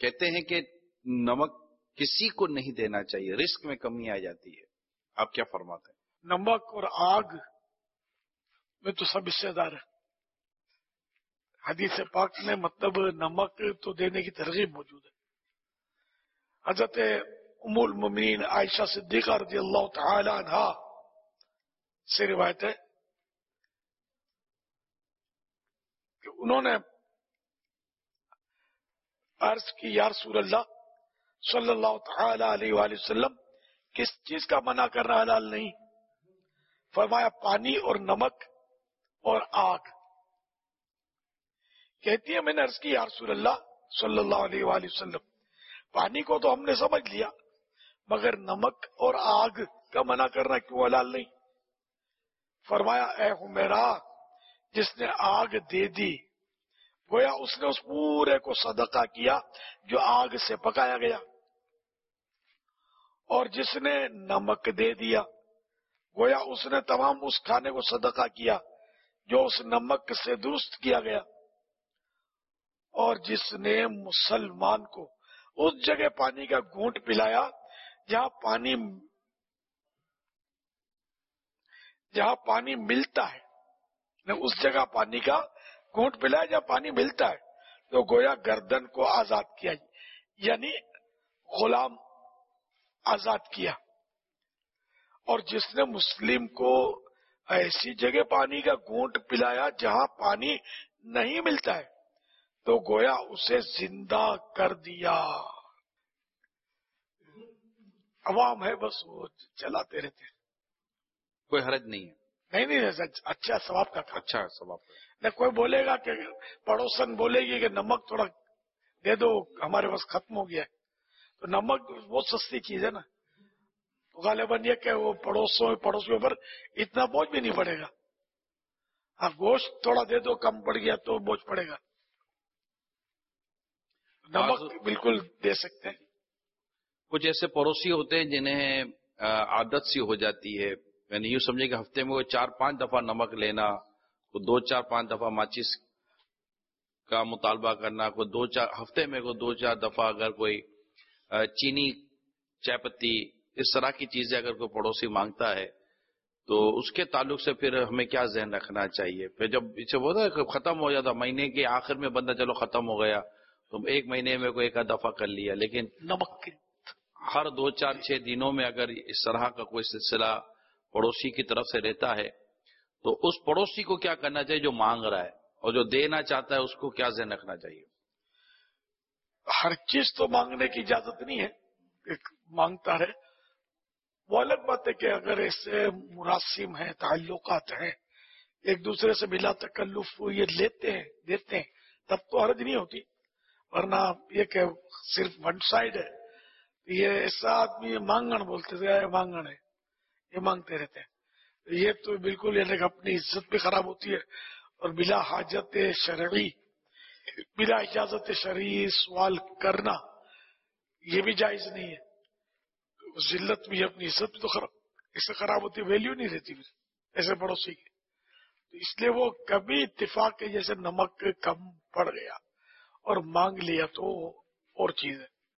کہتے ہیں کہ نمک کسی کو نہیں دینا چاہیے، رزق میں کمی آ جاتی ہے، آپ کیا فرماتے ہیں؟ نمک اور آگ میں تو سب حصے دار ہے. حدیث پاک میں مطلب نمک تو دینے کی ترغیب موجود ہے. حضرت ام المؤمنین عائشہ صدیقہ رضی اللہ تعالی عنہا سے روایت ہے کہ انہوں نے عرض کی یا رسول اللہ صلی اللہ تعالی علیہ وآلہ وسلم کس چیز کا منع کرنا حلال نہیں؟ فرمایا پانی اور نمک اور آگ. کہتی ہے میں نے عرض کی یا رسول اللہ صلی اللہ علیہ وآلہ وسلم پانی کو تو ہم نے سمجھ لیا مگر نمک اور آگ کا منع کرنا کیوں حلال نہیں؟ فرمایا اے حمیرہ جس نے آگ دے دی گویا اس نے اس پورے کو صدقہ کیا جو آگ سے پکایا گیا، اور جس نے نمک دے دیا گویا اس نے تمام اس کھانے کو صدقہ کیا جو اس نمک سے درست کیا گیا، اور جس نے مسلمان کو اس جگہ پانی کا گھونٹ پلایا جہاں پانی ملتا ہے، اس جگہ پانی کا گھونٹ پلایا جہاں پانی ملتا ہے تو گویا گردن کو آزاد کیا، یعنی غلام آزاد کیا. اور جس نے مسلم کو ایسی جگہ پانی کا گھونٹ پلایا جہاں پانی نہیں ملتا ہے تو گویا اسے زندہ کر دیا. عوام ہے بس وہ چلاتے رہتے ہیں، کوئی حرج نہیں ہے. نہیں اچھا ثواب کا کام. اچھا ثواب. نہ کوئی بولے گا کہ پڑوسن بولے گی کہ نمک تھوڑا دے دو ہمارے پاس ختم ہو گیا ہے، تو نمک بہت سستی چیز ہے نا، تو غالباً یہ کہ وہ پڑوسیوں پر اتنا بوجھ بھی نہیں پڑے گا. ہاں گوشت تھوڑا دے دو کم پڑ گیا تو بوجھ پڑے گا. نمک بالکل دے سکتے ہیں. کچھ ایسے پڑوسی ہوتے ہیں جنہیں عادت سی ہو جاتی ہے، یعنی یوں سمجھے کہ ہفتے میں وہ 4-5 دفعہ نمک لینا، کوئی 2-4-5 دفعہ ماچس کا مطالبہ کرنا، کوئی ہفتے میں کوئی 2-4 دفعہ اگر کوئی چینی چائے پتی اس طرح کی چیزیں اگر کوئی پڑوسی مانگتا ہے تو اس کے تعلق سے پھر ہمیں کیا ذہن رکھنا چاہیے؟ پھر جب اسے ہوتا ہے ختم ہو جاتا مہینے کے آخر میں بندہ چلو ختم ہو گیا تو ایک مہینے میں کوئی 1 دفعہ کر لیا، لیکن نمک ہر 2-4-6 دنوں میں اگر اس طرح کا کوئی سلسلہ پڑوسی کی طرف سے رہتا ہے تو اس پڑوسی کو کیا کرنا چاہیے جو مانگ رہا ہے، اور جو دینا چاہتا ہے اس کو کیا ذہن رکھنا چاہیے؟ ہر چیز تو مانگنے کی اجازت نہیں ہے، مانگتا ہے وہ الگ بات ہے کہ اگر ایسے مراسم ہیں، تعلقات ہیں، ایک دوسرے سے بلا تکلف یہ لیتے ہیں دیتے ہیں تب تو حرج نہیں ہوتی. ورنہ یہ کہ صرف ون سائڈ ہے، یہ ایسا آدمی مانگن بولتے تھے، مانگن ہے یہ مانگتے رہتے ہیں، یہ تو بالکل یعنی کہ اپنی عزت بھی خراب ہوتی ہے، اور بلا حاجت شرعی بلا اجازت شرعی سوال کرنا یہ بھی جائز نہیں ہے. ذلت بھی اپنی عزت بھی تو اسے خراب ہوتی ہے، ویلیو نہیں رہتی پھر ایسے پڑوسی کی. تو اس لیے وہ کبھی اتفاق کے جیسے نمک کم پڑ گیا اور مانگ لیا تو اور چیز ہے.